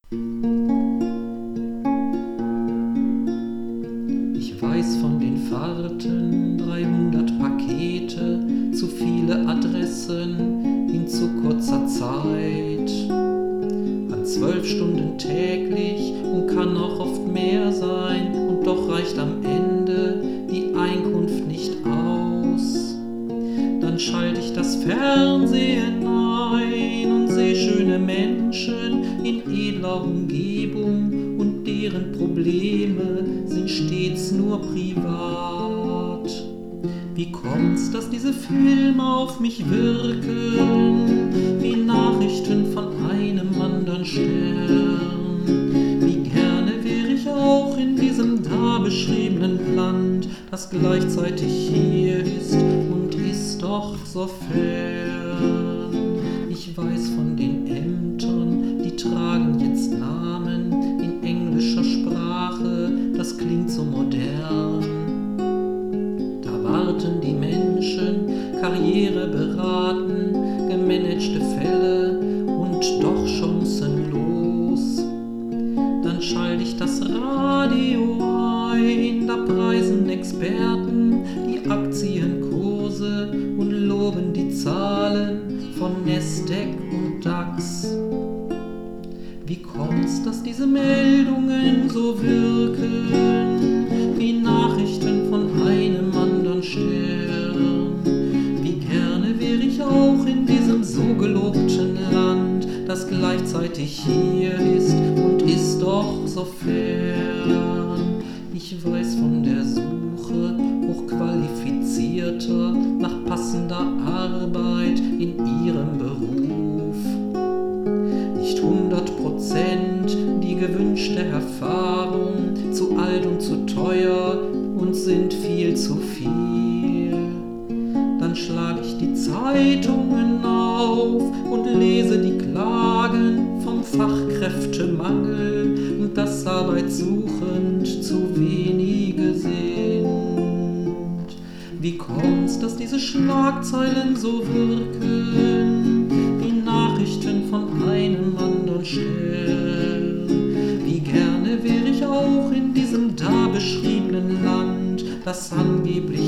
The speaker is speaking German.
Ich weiß von den Fahrten 300 Pakete, zu viele Adressen in zu kurzer Zeit. An 12 Stunden täglich und kann auch oft mehr sein, und doch reicht am Ende die Einkunft nicht aus. Dann schalte ich das Fernsehen ein und sehe schöne Menschen in edler Umgebung, und deren Probleme sind stets nur privat. Wie kommt's, dass diese Filme auf mich wirken, wie Nachrichten von einem anderen Stern? Wie gerne wäre ich auch in diesem da beschriebenen Land, das gleichzeitig hier ist und ist doch so fern. Ich weiß von den Ämtern, die tragen jetzt Namen in englischer Sprache, das klingt so modern. Da warten die Menschen, Karriere beraten, gemanagte Fälle und doch chancenlos. Dann schalte ich das Radio ein, da preisen Experten die Aktienkurse und loben die Zahlen von Nasdaq und DAX. Wie kommt's, dass diese Meldungen so wirken, wie Nachrichten von einem anderen Stern? Wie gerne wäre ich auch in diesem so gelobten Land, das gleichzeitig hier ist und ist doch so fern. Ich weiß von der Suche hochqualifizierter nach passender Arbeit in ihrem Beruf. Nicht 100% die gewünschte Erfahrung, zu alt und zu teuer und sind viel zu viel. Dann schlage ich die Zeitungen auf und lese die Klagen vom Fachkräftemangel und dass arbeitssuchend zu wenige sind. Wie kommt's, dass diese Schlagzeilen so wirken, wie Nachrichten von einem anderen Stern? Wie gerne wäre ich auch in diesem da beschriebenen Land, das angeblich